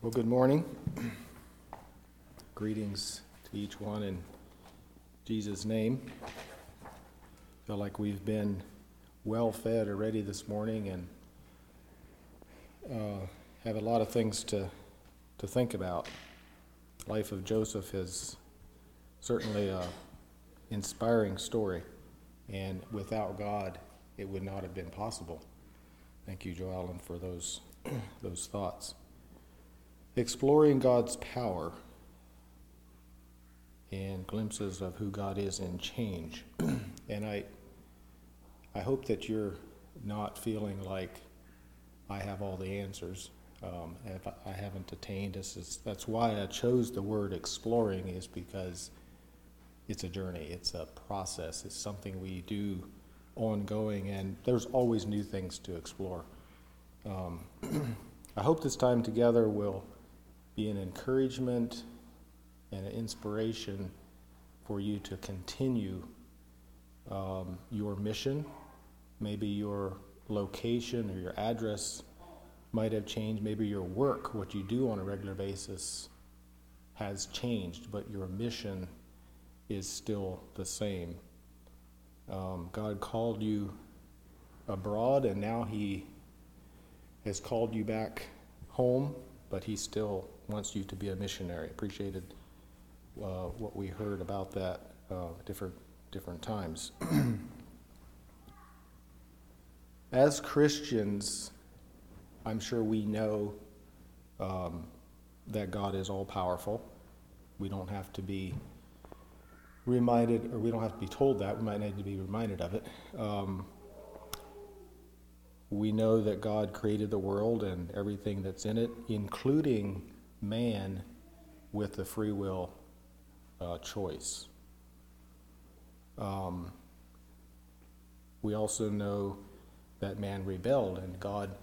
Well, good morning. Greetings to each one in Jesus' name. I feel like we've been well fed already this morning and have a lot of things to think about. The life of Joseph is certainly an inspiring story, and without God, it would not have been possible. Thank you, Joe Allen, for those thoughts. Exploring God's power and glimpses of who God is in change. And I hope that you're not feeling like I have all the answers. If I haven't attained this. That's why I chose the word exploring, is because it's a journey, it's a process, it's something we do ongoing, and there's always new things to explore. I hope this time together will be an encouragement and an inspiration for you to continue your mission. Maybe your location or your address might have changed. Maybe your work, what you do on a regular basis, has changed, but your mission is still the same. God called you abroad, and now He has called you back home, but He still wants you to be a missionary. Appreciated what we heard about that different times. As Christians, I'm sure we know that God is all-powerful. We don't have to be reminded, or we don't have to be told that. We might need to be reminded of it. We know that God created the world and everything that's in it, including man with the free will choice. We also know that man rebelled, and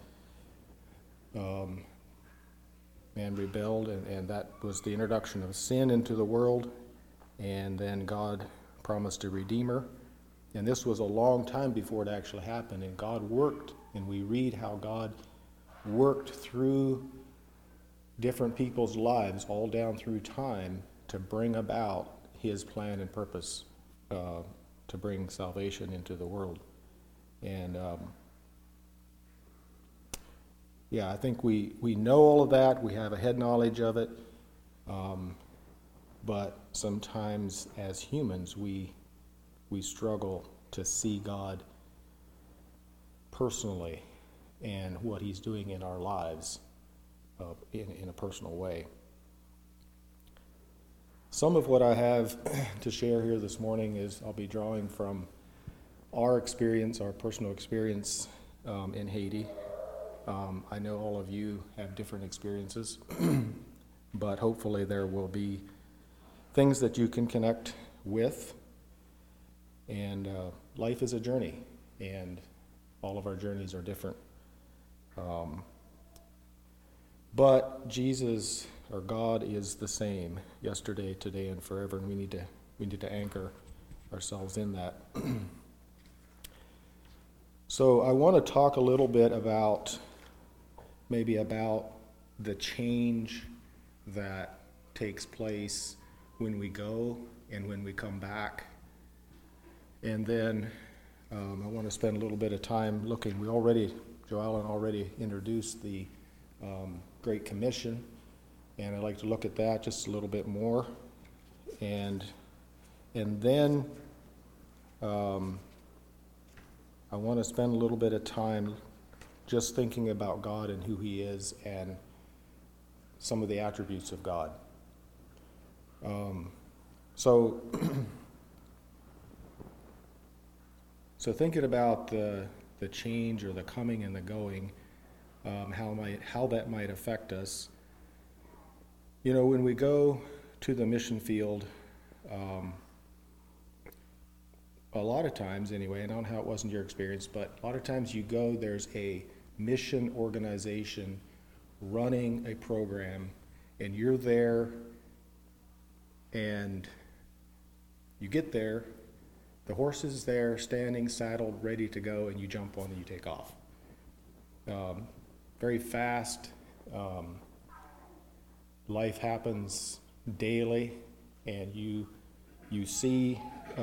man rebelled, and that was the introduction of sin into the world, and then God promised a Redeemer. And this was a long time before it actually happened, and God worked, and we read how God worked through different people's lives all down through time to bring about His plan and purpose to bring salvation into the world. And I think we know all of that. We have a head knowledge of it. But sometimes as humans, we struggle to see God personally and what He's doing in our lives in a personal way. Some of what I have to share here this morning is I'll be drawing from our experience, our personal experience in Haiti. I know all of you have different experiences, but hopefully there will be things that you can connect with. And life is a journey, and all of our journeys are different. But Jesus, or God, is the same yesterday, today, and forever, and we need to anchor ourselves in that. So I want to talk a little bit about the change that takes place when we go and when we come back. And then I want to spend a little bit of time looking. Joe Allen already introduced the Great Commission, and I'd like to look at that just a little bit more. And then I want to spend a little bit of time just thinking about God and who He is and some of the attributes of God. So thinking about the change or the coming and the going, how that might affect us. You know, when we go to the mission field, a lot of times anyway, and I don't know how it was in your experience, but a lot of times you go, there's a mission organization running a program, and you're there, and you get there, the horse is there, standing, saddled, ready to go, and you jump on and you take off. Very fast, life happens daily, and you see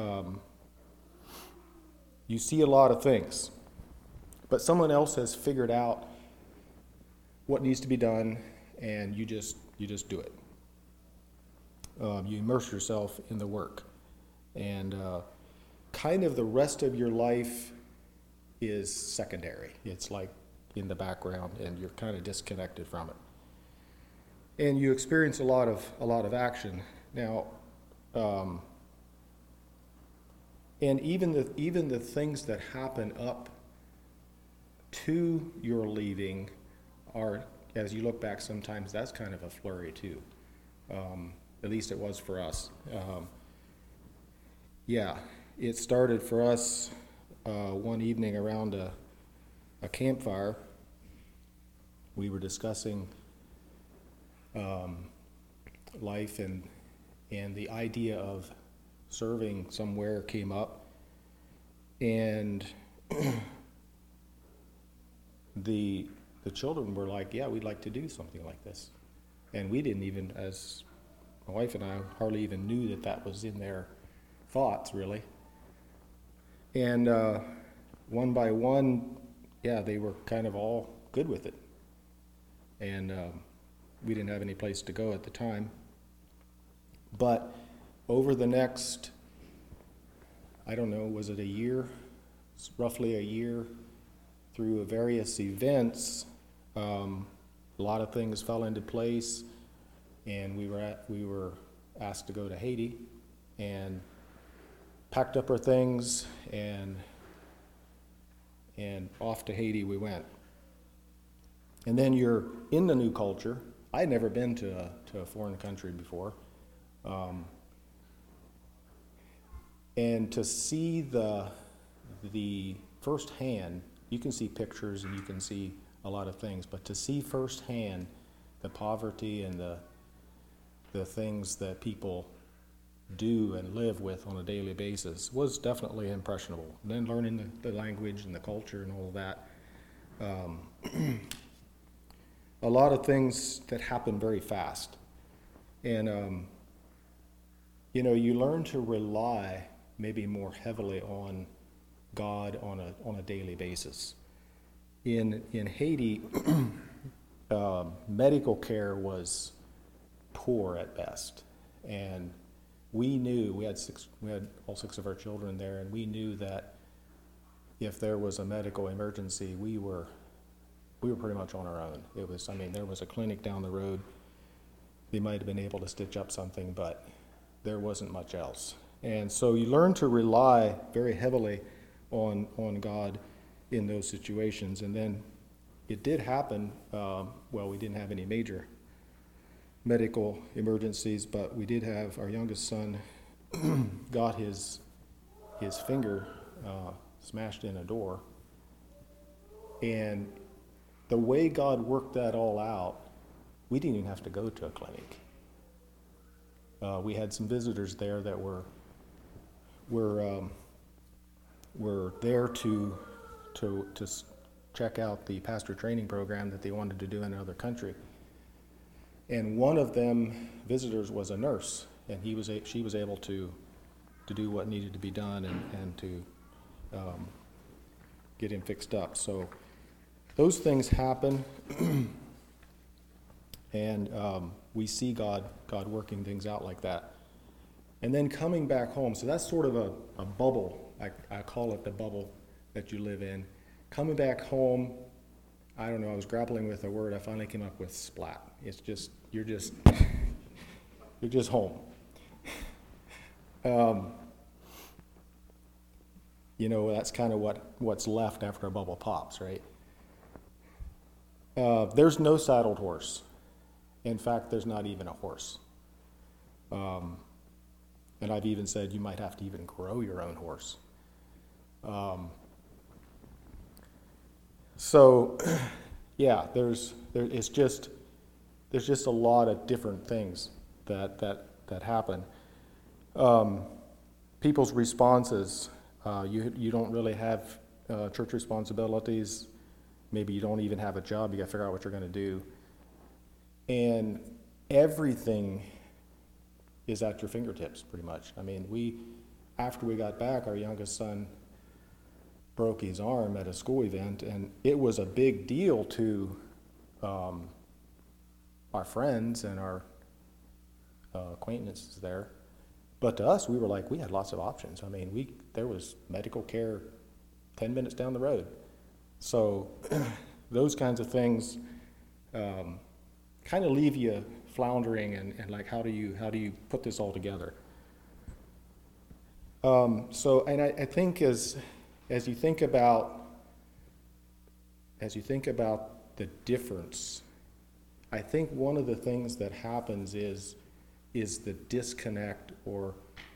a lot of things, but someone else has figured out what needs to be done, and you just do it. You immerse yourself in the work, and kind of the rest of your life is secondary. It's like in the background, and you're kind of disconnected from it. And you experience a lot of action. Now, and even the things that happen up to your leaving are, as you look back, sometimes that's kind of a flurry too. At least it was for us. It started for us one evening around a campfire. We were discussing life, and the idea of serving somewhere came up, and the children were like, yeah, we'd like to do something like this. And we didn't even, as my wife and I, hardly even knew that was in their thoughts, really. And one by one, they were kind of all good with it. And we didn't have any place to go at the time. But over the next, I don't know, was it a year? It's roughly a year, through various events, a lot of things fell into place, and we were asked to go to Haiti, and packed up our things, and off to Haiti we went. And then you're in the new culture. I'd never been to a foreign country before, and to see the firsthand. You can see pictures and you can see a lot of things, but to see firsthand the poverty and the things that people do and live with on a daily basis was definitely impressionable. And then learning the language and the culture and all of that. A lot of things that happen very fast. And, you learn to rely maybe more heavily on God on a daily basis. In Haiti, medical care was poor at best, and we knew we had all six of our children there, and we knew that if there was a medical emergency, we were pretty much on our own. There was a clinic down the road. They might have been able to stitch up something, but there wasn't much else. And so you learn to rely very heavily on God in those situations. And then it did happen, we didn't have any major medical emergencies, but we did have our youngest son got his finger smashed in a door. And the way God worked that all out, we didn't even have to go to a clinic. We had some visitors there that were there to check out the pastor training program that they wanted to do in another country. And one of them, visitors, was a nurse, and she was able to do what needed to be done and to get him fixed up. So those things happen, and we see God working things out like that. And then coming back home, so that's sort of a bubble. I call it the bubble that you live in. Coming back home, I don't know, I was grappling with a word. I finally came up with splat. It's just, you're just home. That's kind of what's left after a bubble pops, right? There's no saddled horse. In fact, there's not even a horse. And I've even said you might have to even grow your own horse. There's just a lot of different things that happen. People's responses. You don't really have church responsibilities. Maybe you don't even have a job. You got to figure out what you're going to do. And everything is at your fingertips, pretty much. I mean, after we got back, our youngest son broke his arm at a school event, and it was a big deal to our friends and our acquaintances there. But to us, we were like, we had lots of options. I mean, there was medical care 10 minutes down the road. So those kinds of things kind of leave you floundering and like, how do you put this all together? I think as you think about the difference, I think one of the things that happens is the disconnect, or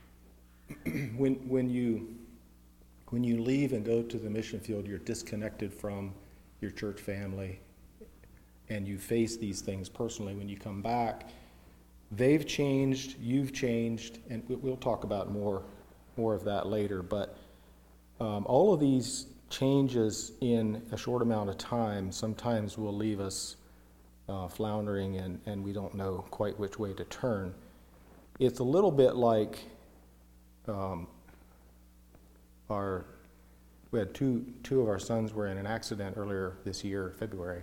when you leave and go to the mission field, you're disconnected from your church family, and you face these things personally. When you come back, they've changed, you've changed, and we'll talk about more of that later. But all of these changes in a short amount of time sometimes will leave us floundering, and we don't know quite which way to turn. It's a little bit like we had two of our sons were in an accident earlier this year, February,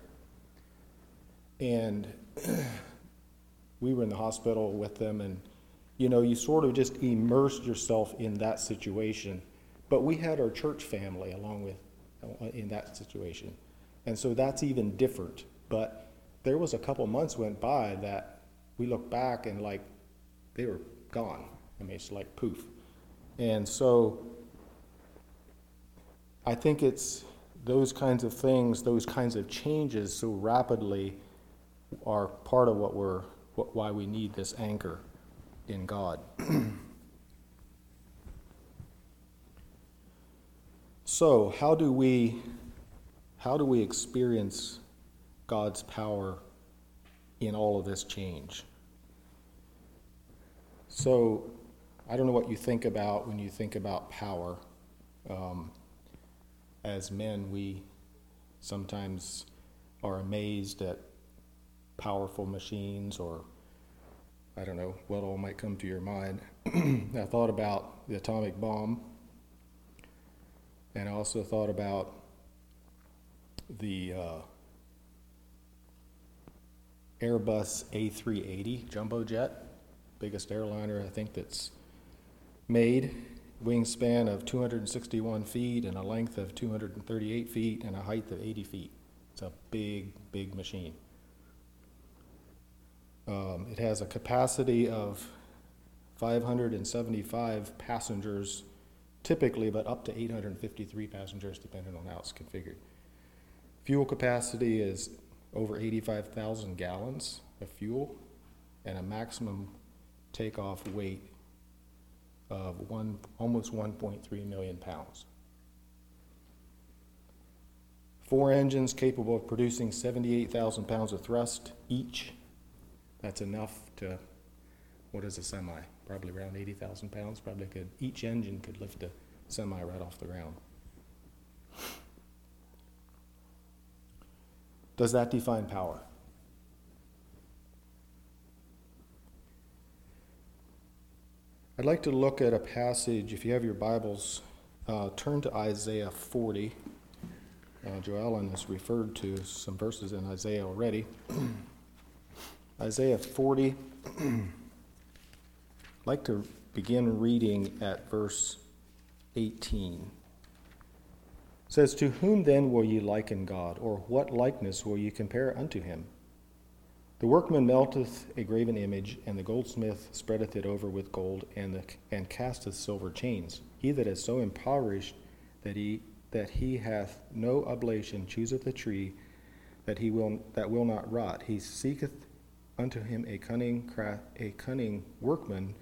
and we were in the hospital with them, and you sort of just immersed yourself in that situation. But we had our church family along with in that situation, and so that's even different. But there was a couple months went by that we look back and like they were gone. I mean, it's like poof. And so I think it's those kinds of things, those kinds of changes so rapidly are part of why we need this anchor in God. So how do we experience God's power in all of this change? So I don't know what you think about when you think about power. As men, we sometimes are amazed at powerful machines, or I don't know what all might come to your mind. I thought about the atomic bomb, and I also thought about the Airbus A380 jumbo jet, biggest airliner I think that's made, wingspan of 261 feet and a length of 238 feet and a height of 80 feet. It's a big, big machine. It has a capacity of 575 passengers typically, but up to 853 passengers depending on how it's configured. Fuel capacity is over 85,000 gallons of fuel, and a maximum takeoff weight of almost 1.3 million pounds. 4 engines capable of producing 78,000 pounds of thrust each. That's enough to, what is a semi? Probably around 80,000 pounds. Each engine could lift a semi right off the ground. Does that define power? I'd like to look at a passage, if you have your Bibles, turn to Isaiah 40. Joellen has referred to some verses in Isaiah already. Isaiah 40. I'd like to begin reading at verse 18. It says, "To whom then will ye liken God, or what likeness will ye compare unto him? The workman melteth a graven image, and the goldsmith spreadeth it over with gold, and casteth silver chains. He that is so impoverished that he hath no oblation chooseth a tree that will not rot. He seeketh unto him a cunning workman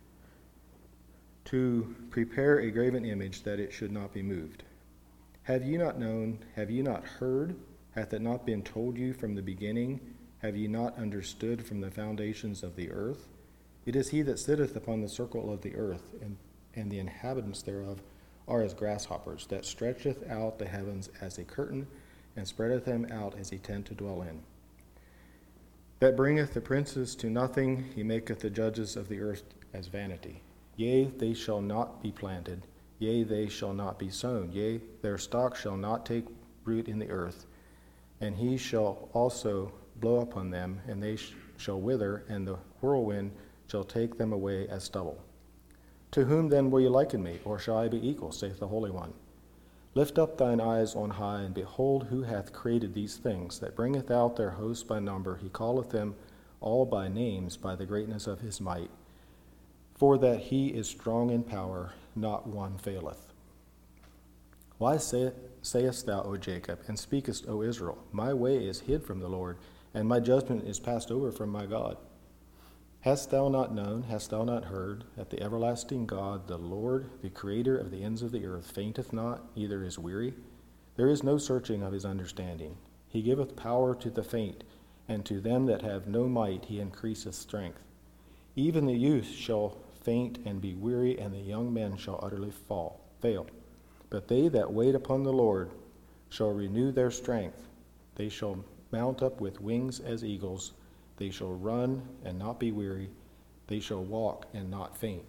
to prepare a graven image, that it should not be moved. Have ye not known? Have ye not heard? Hath it not been told you from the beginning? Have ye not understood from the foundations of the earth? It is he that sitteth upon the circle of the earth, and the inhabitants thereof are as grasshoppers, that stretcheth out the heavens as a curtain, and spreadeth them out as a tent to dwell in. that bringeth the princes to nothing, he maketh the judges of the earth as vanity. Yea, they shall not be planted, yea, they shall not be sown, yea, their stock shall not take root in the earth, and he shall also blow upon them, and they shall wither, and the whirlwind shall take them away as stubble. To whom then will you liken me, or shall I be equal, saith the Holy One? Lift up thine eyes on high, and behold who hath created these things, that bringeth out their hosts by number. He calleth them all by names, by the greatness of his might. For that he is strong in power, not one faileth. Why sayest thou, O Jacob, and speakest, O Israel, my way is hid from the Lord, and my judgment is passed over from my God? Hast thou not known, hast thou not heard, that the everlasting God, the Lord, the creator of the ends of the earth, fainteth not, neither is weary? There is no searching of his understanding. He giveth power to the faint, and to them that have no might he increaseth strength. Even the youth shall faint and be weary, and the young men shall utterly fail. But they that wait upon the Lord shall renew their strength. They shall mount up with wings as eagles. They shall run and not be weary. They shall walk and not faint.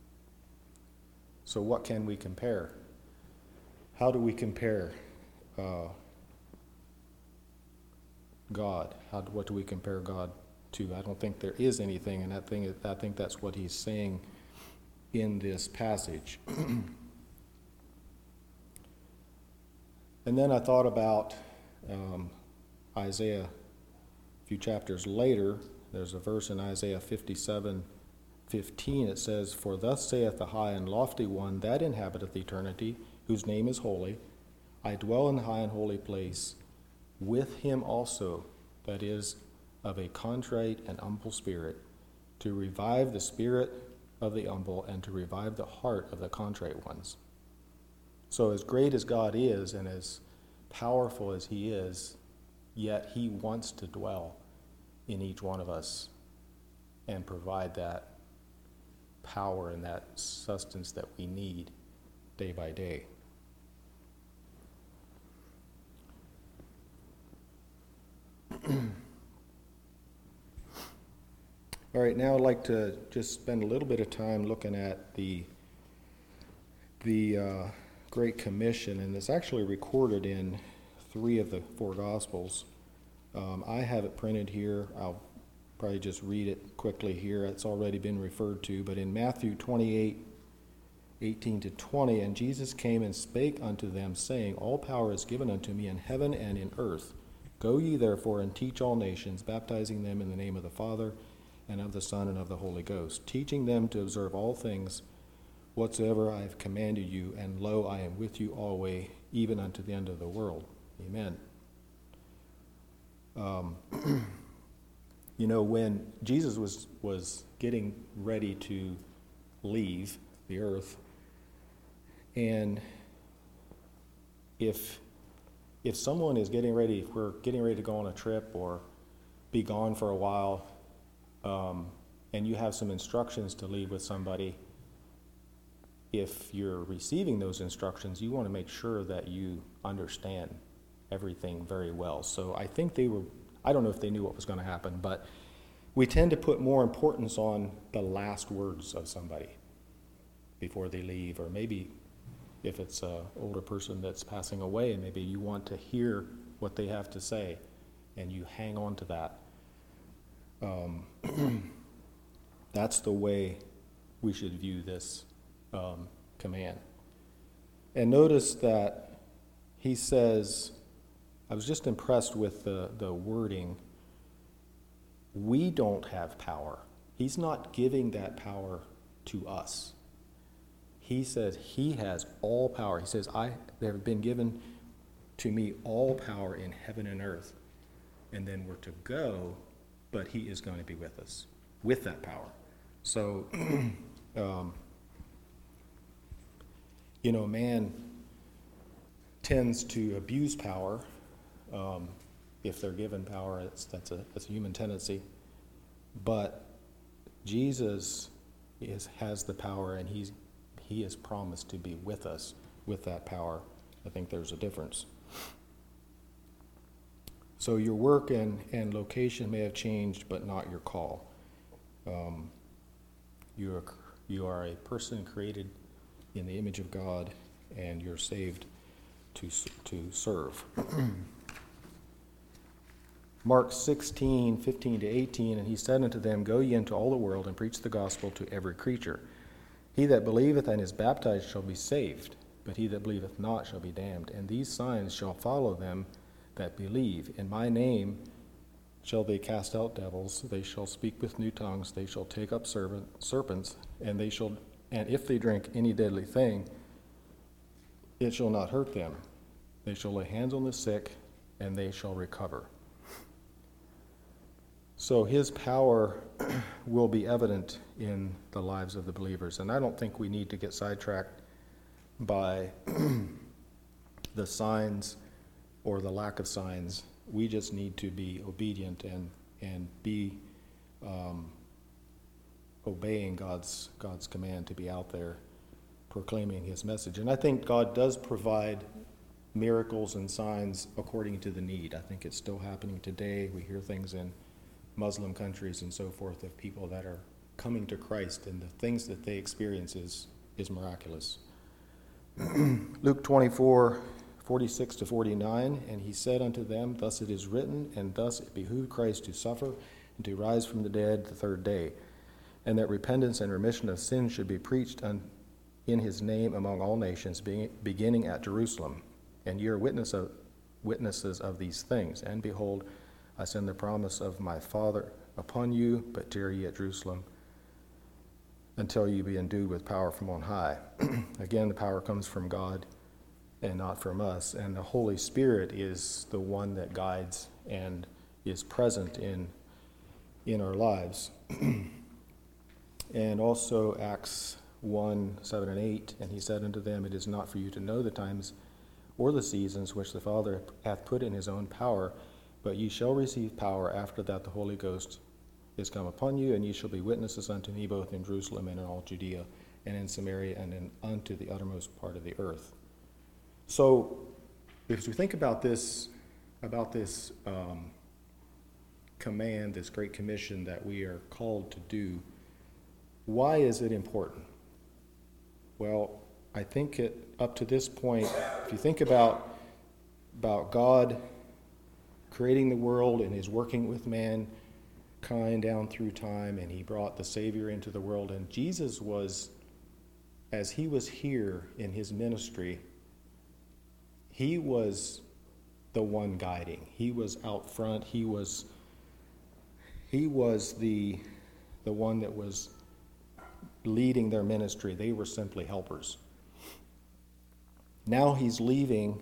So what can we compare? How do we compare God? What do we compare God to? I don't think there is anything, and I think that's what he's saying in this passage. And then I thought about Isaiah. A few chapters later, there's a verse in Isaiah 57:15. It says, For thus saith the high and lofty one that inhabiteth eternity, whose name is holy, I dwell in the high and holy place, with him also, that is, of a contrite and humble spirit, to revive the spirit of the humble, and to revive the heart of the contrite ones. So as great as God is, and as powerful as he is, yet he wants to dwell in each one of us and provide that power and that sustenance that we need day by day. All right, now I'd like to just spend a little bit of time looking at the Great Commission, and it's actually recorded in 3 of the 4 Gospels. I have it printed here. I'll probably just read it quickly here. It's already been referred to, but in Matthew 28:18-20, and Jesus came and spake unto them, saying, All power is given unto me in heaven and in earth. Go ye therefore and teach all nations, baptizing them in the name of the Father, and of the Son, and of the Holy Ghost, teaching them to observe all things whatsoever I have commanded you, and lo, I am with you always, even unto the end of the world. Amen. When Jesus was getting ready to leave the earth, and if someone is getting ready, if we're getting ready to go on a trip or be gone for a while, and you have some instructions to leave with somebody, if you're receiving those instructions, you want to make sure that you understand everything very well. So I think I don't know if they knew what was going to happen, but we tend to put more importance on the last words of somebody before they leave, or maybe if it's an older person that's passing away, and maybe you want to hear what they have to say, and you hang on to that. That's the way we should view this command. And notice that he says, I was just impressed with the wording, we don't have power. He's not giving that power to us. He says he has all power. He says, there have been given to me all power in heaven and earth. And then we're to go, but he is going to be with us with that power. So, man tends to abuse power. If they're given power, that's a human tendency. But Jesus has the power, and he has promised to be with us with that power. I think there's a difference. So your work and location may have changed, but not your call. You are a person created in the image of God, and you're saved to serve. Mark 16:15-18, and he said unto them, Go ye into all the world, and preach the gospel to every creature. He that believeth and is baptized shall be saved, but he that believeth not shall be damned. And these signs shall follow them that believe. In my name shall they cast out devils, they shall speak with new tongues, they shall take up serpents, and if they drink any deadly thing, it shall not hurt them. They shall lay hands on the sick, and they shall recover. So his power will be evident in the lives of the believers. And I don't think we need to get sidetracked by the signs or the lack of signs. We just need to be obedient and be obeying God's command to be out there proclaiming his message. And I think God does provide miracles and signs according to the need. I think it's still happening today. We hear things in Muslim countries and so forth of people that are coming to Christ, and the things that they experience is miraculous. Luke 24:46-49, and he said unto them, Thus it is written, and thus it behooved Christ to suffer and to rise from the dead the third day, and that repentance and remission of sins should be preached in his name among all nations, beginning at Jerusalem. And ye are witnesses of these things. And behold, I send the promise of my Father upon you, but tarry ye at Jerusalem until you be endued with power from on high. Again, the power comes from God and not from us. And the Holy Spirit is the one that guides and is present in our lives. And also Acts 1:7-8, and he said unto them, It is not for you to know the times or the seasons which the Father hath put in his own power, but ye shall receive power after that the Holy Ghost is come upon you, and ye shall be witnesses unto me both in Jerusalem and in all Judea and in Samaria and unto the uttermost part of the earth. So, if we think about this command, this great commission that we are called to do, why is it important? Well, I think up to this point, if you think about God creating the world and his working with mankind down through time, and he brought the Savior into the world, and Jesus was, as he was here in his ministry, he was the one guiding. He was out front. He was the one that was leading their ministry. They were simply helpers. Now he's leaving,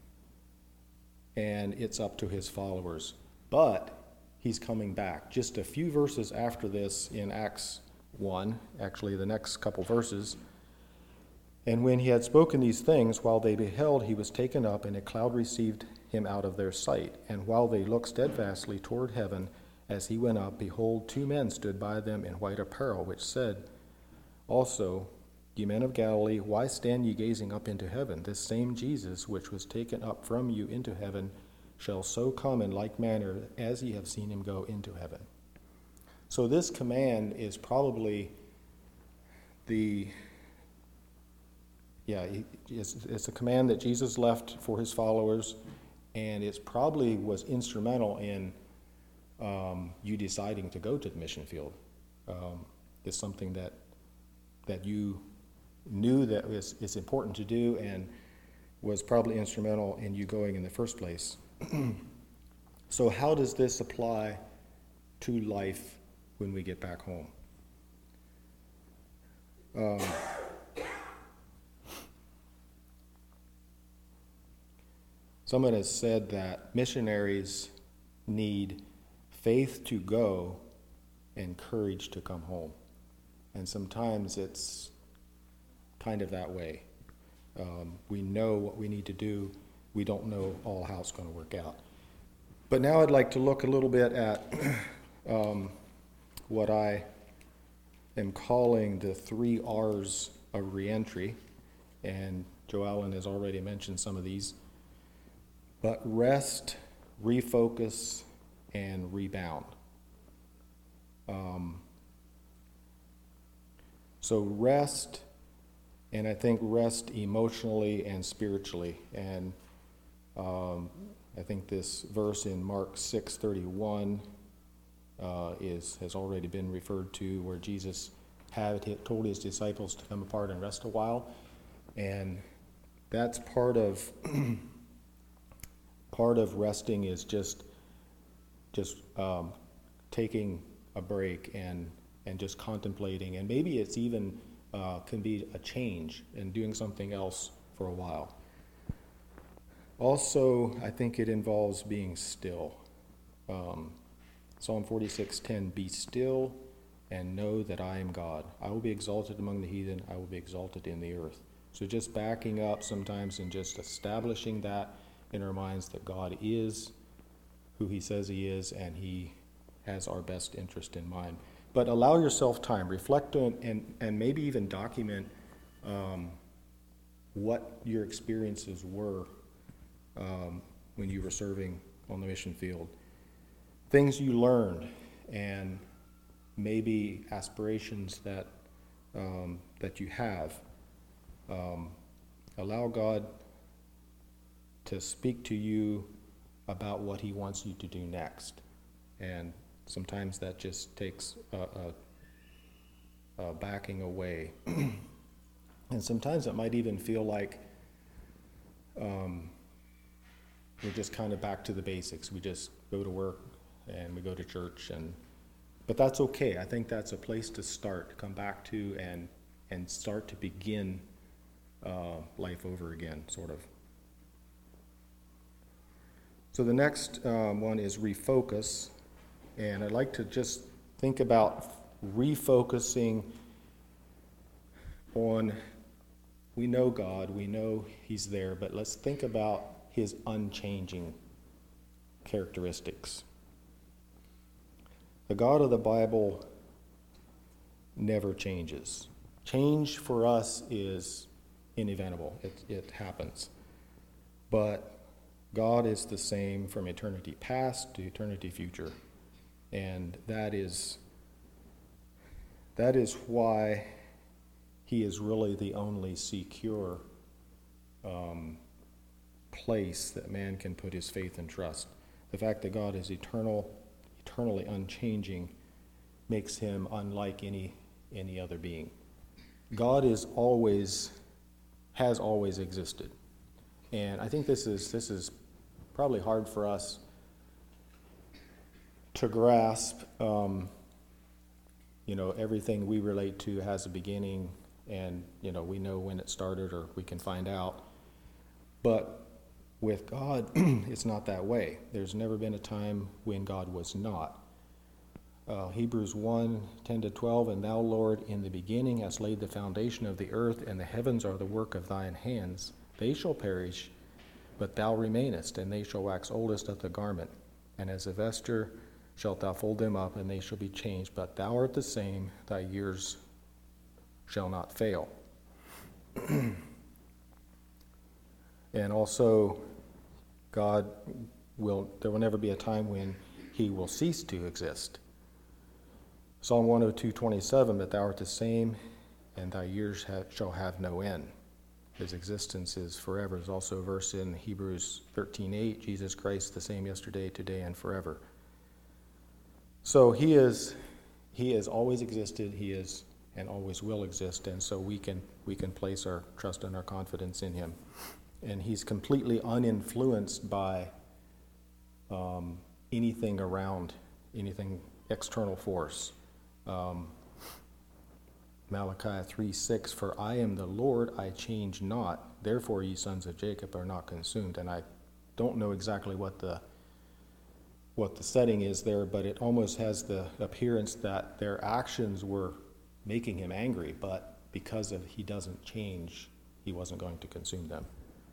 and it's up to his followers. But he's coming back. Just a few verses after this in Acts 1, actually the next couple verses, and when he had spoken these things, while they beheld, he was taken up, and a cloud received him out of their sight. And while they looked steadfastly toward heaven as he went up, behold, two men stood by them in white apparel, which said also, Ye men of Galilee, why stand ye gazing up into heaven? This same Jesus, which was taken up from you into heaven, shall so come in like manner as ye have seen him go into heaven. So this command is probably it's a command that Jesus left for his followers, and it probably was instrumental in you deciding to go to the mission field. It's something that you knew that it's important to do, and was probably instrumental in you going in the first place. So how does this apply to life when we get back home? Someone has said that missionaries need faith to go and courage to come home. And sometimes it's kind of that way. We know what we need to do. We don't know all how it's going to work out. But now I'd like to look a little bit at what I am calling the 3 R's of reentry. And Joe Allen has already mentioned some of these. But rest, refocus, and rebound. So rest, and I think rest emotionally and spiritually. And I think this verse in Mark 6:31 has already been referred to, where Jesus told his disciples to come apart and rest a while. And that's part of resting is just taking a break and just contemplating, and maybe it's even can be a change and doing something else for a while. Also, I think it involves being still. Psalm 46:10, "Be still and know that I am God. I will be exalted among the heathen. I will be exalted in the earth." So just backing up sometimes and just establishing that in our minds that God is who he says he is, and he has our best interest in mind. But allow yourself time. Reflect on and maybe even document what your experiences were when you were serving on the mission field. Things you learned, and maybe aspirations that you have. Allow God to speak to you about what he wants you to do next. And sometimes that just takes a backing away. And sometimes it might even feel like we're just kind of back to the basics. We just go to work and we go to church, but that's okay. I think that's a place to start, come back to and start to begin life over again, sort of. So the next one is refocus, and I'd like to just think about refocusing on, we know God, we know he's there, but let's think about his unchanging characteristics. The God of the Bible never changes. Change for us is inevitable. It happens. But God is the same from eternity past to eternity future. And that is why he is really the only secure place that man can put his faith and trust. The fact that God is eternally unchanging, makes him unlike any other being. God has always existed. And I think this is probably hard for us to grasp. Everything we relate to has a beginning, and we know when it started, or we can find out. But with God, it's not that way. There's never been a time when God was not. Hebrews 1:10-12, "And thou, Lord, in the beginning hast laid the foundation of the earth, and the heavens are the work of thine hands. They shall perish, but thou remainest, and they shall wax oldest of the garment. And as a vesture shalt thou fold them up, and they shall be changed. But thou art the same, thy years shall not fail." And also, there will never be a time when he will cease to exist. Psalm 102:27, "But thou art the same, and thy years shall have no end." His existence is forever. There's also a verse in Hebrews 13:8, "Jesus Christ the same yesterday, today, and forever." So he has always existed, he is and always will exist, and so we can place our trust and our confidence in him. And he's completely uninfluenced by anything around, anything external force. Malachi 3:6, "For I am the Lord, I change not. Therefore ye sons of Jacob are not consumed." And I don't know exactly what the setting is there, but it almost has the appearance that their actions were making him angry, but because he doesn't change, he wasn't going to consume them.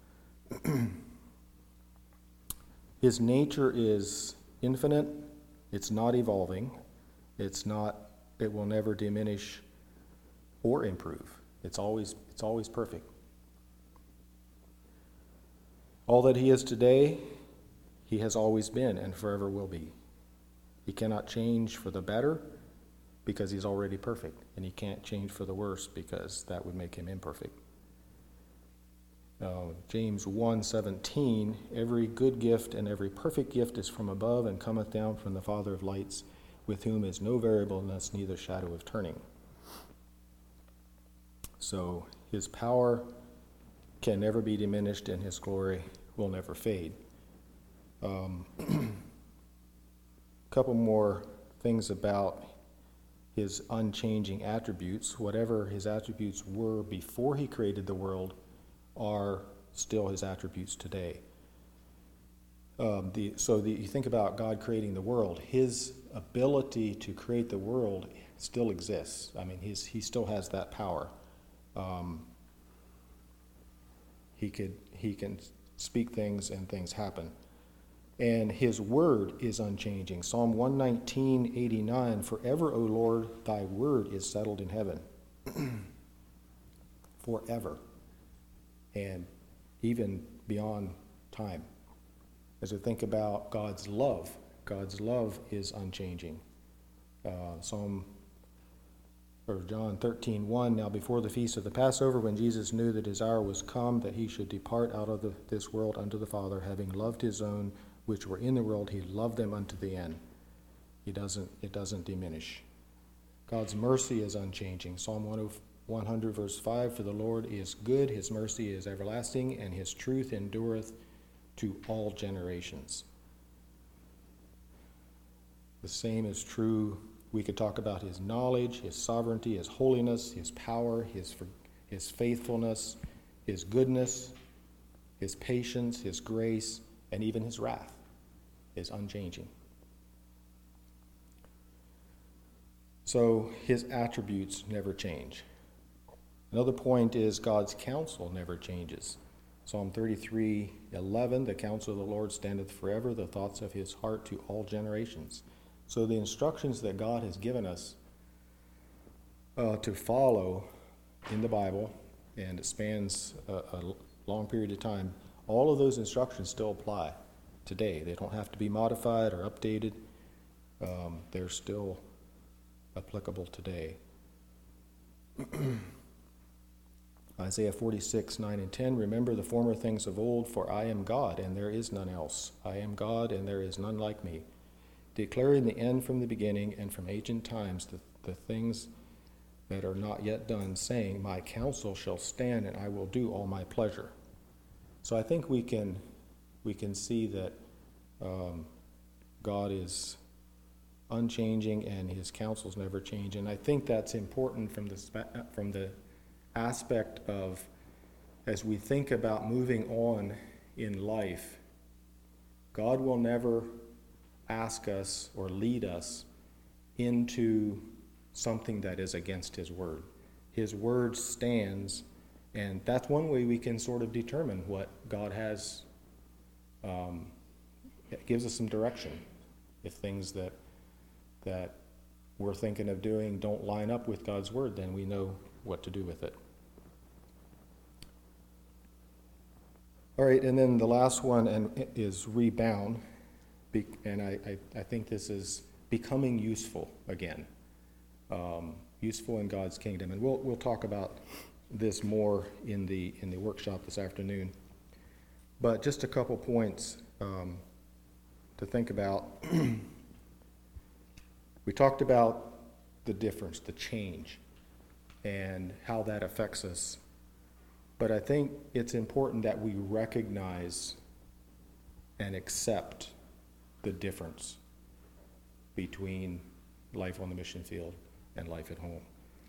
His nature is infinite. It's not evolving. It will never diminish or improve. It's always perfect. All that he is today, He has always been and forever will be. He cannot change for the better because he's already perfect, and he can't change for the worse because that would make him imperfect. James 1:17, every good gift and every perfect gift is from above and cometh down from the Father of lights, with whom is no variableness, neither shadow of turning. So his power can never be diminished, and his glory will never fade. Couple more things about his unchanging attributes. Whatever his attributes were before he created the world are still his attributes today. You think about God creating the world. His ability to create the world still exists. I mean, he still has that power. He can speak things and things happen. And his word is unchanging. Psalm 119:89, forever, O Lord, thy word is settled in heaven. Forever. And even beyond time. As we think about God's love is unchanging. John 13:1, now before the feast of the Passover, when Jesus knew that his hour was come, that he should depart out of this world unto the Father, having loved his own which were in the world, he loved them unto the end. It doesn't diminish. God's mercy is unchanging. Psalm 100 verse 5, for the Lord is good, his mercy is everlasting, and his truth endureth to all generations. The same is true. We could talk about his knowledge, his sovereignty, his holiness, his power, his faithfulness, his goodness, his patience, his grace, and even his wrath is unchanging. So his attributes never change. Another point is God's counsel never changes. Psalm 33:11, the counsel of the Lord standeth forever, the thoughts of his heart to all generations. So the instructions that God has given us to follow in the Bible, and it spans a long period of time, all of those instructions still apply today. They don't have to be modified or updated. They're still applicable today. Isaiah 46:9-10, remember the former things of old, for I am God, and there is none else. I am God, and there is none like me, declaring the end from the beginning, and from ancient times the things that are not yet done, saying, my counsel shall stand, and I will do all my pleasure. So I think we can see that God is unchanging, and his counsels never change. And I think that's important from the aspect of, as we think about moving on in life, God will never ask us or lead us into something that is against his word. His word stands, and that's one way we can sort of determine what God has. It gives us some direction. If things that we're thinking of doing don't line up with God's word, then we know what to do with it. All right, and then the last one is rebound, and I think this is becoming useful again, useful in God's kingdom, and we'll talk about this more in the workshop this afternoon. But just a couple points to think about. We talked about the difference, the change, and how that affects us. But I think it's important that we recognize and accept the difference between life on the mission field and life at home.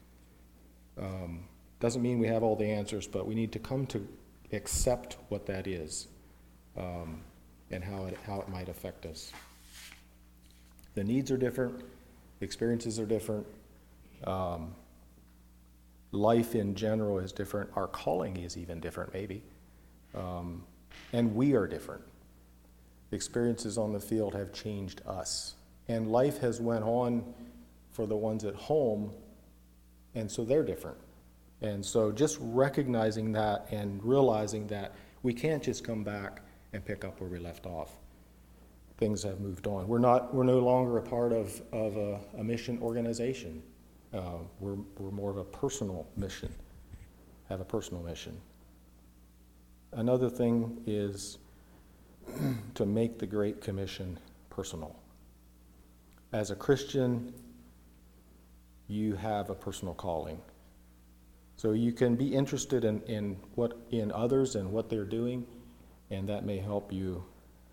Doesn't mean we have all the answers, but we need to come to accept what that is, and how it might affect us. The needs are different, the experiences are different, life in general is different, our calling is even different maybe, and we are different. The experiences on the field have changed us, and life has went on for the ones at home, and so they're different. And so just recognizing that and realizing that we can't just come back and pick up where we left off. things have moved on. We're no longer a part of a mission organization. We're more of a personal mission, have a personal mission. Another thing is to make the Great Commission personal. As a Christian, you have a personal calling. So you can be interested in others and what they're doing, and that may help you.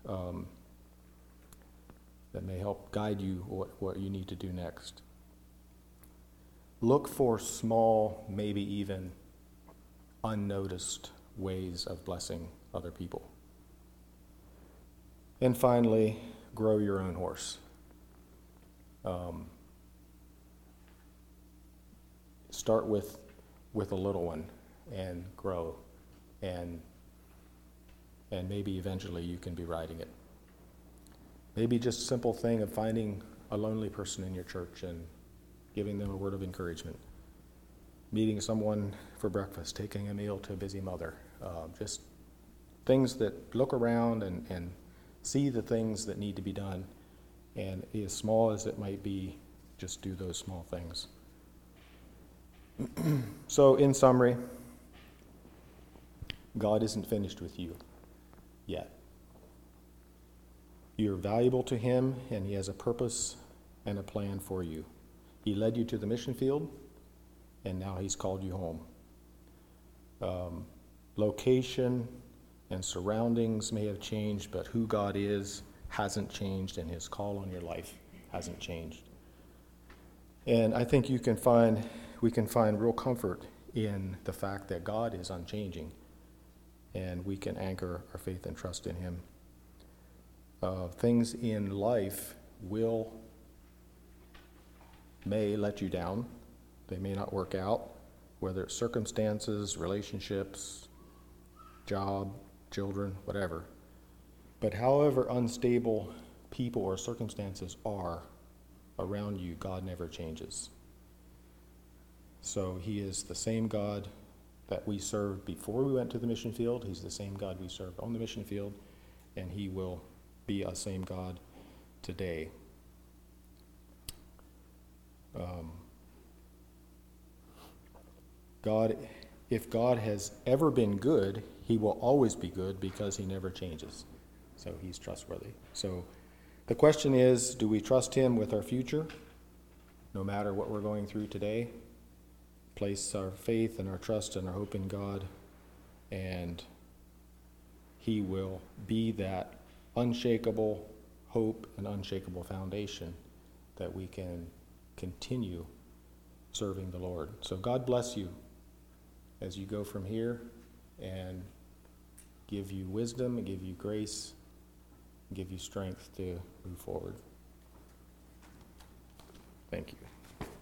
That may help guide you what you need to do next. Look for small, maybe even unnoticed ways of blessing other people. And finally, grow your own horse. Start with a little one and grow, and maybe eventually you can be riding it. Maybe just a simple thing of finding a lonely person in your church and giving them a word of encouragement. Meeting someone for breakfast, taking a meal to a busy mother. Just things that look around and see the things that need to be done. And as small as it might be, just do those small things. So in summary, God isn't finished with you yet. You're valuable to him, and he has a purpose and a plan for you. He led you to the mission field, and now he's called you home. Location and surroundings may have changed, but who God is hasn't changed, and his call on your life hasn't changed. And I think we can find real comfort in the fact that God is unchanging, and we can anchor our faith and trust in him. Things in life may let you down. They may not work out, whether it's circumstances, relationships, job, children, whatever. But however unstable people or circumstances are around you, God never changes. So he is the same God that we served before we went to the mission field. He's the same God we served on the mission field, and he will be a same God today. If God has ever been good, he will always be good because he never changes. So he's trustworthy. So the question is, do we trust him with our future, no matter what we're going through today? Place our faith and our trust and our hope in God, and he will be that unshakable hope and unshakable foundation that we can continue serving the Lord. So God bless you as you go from here, and give you wisdom and give you grace and give you strength to move forward. Thank you.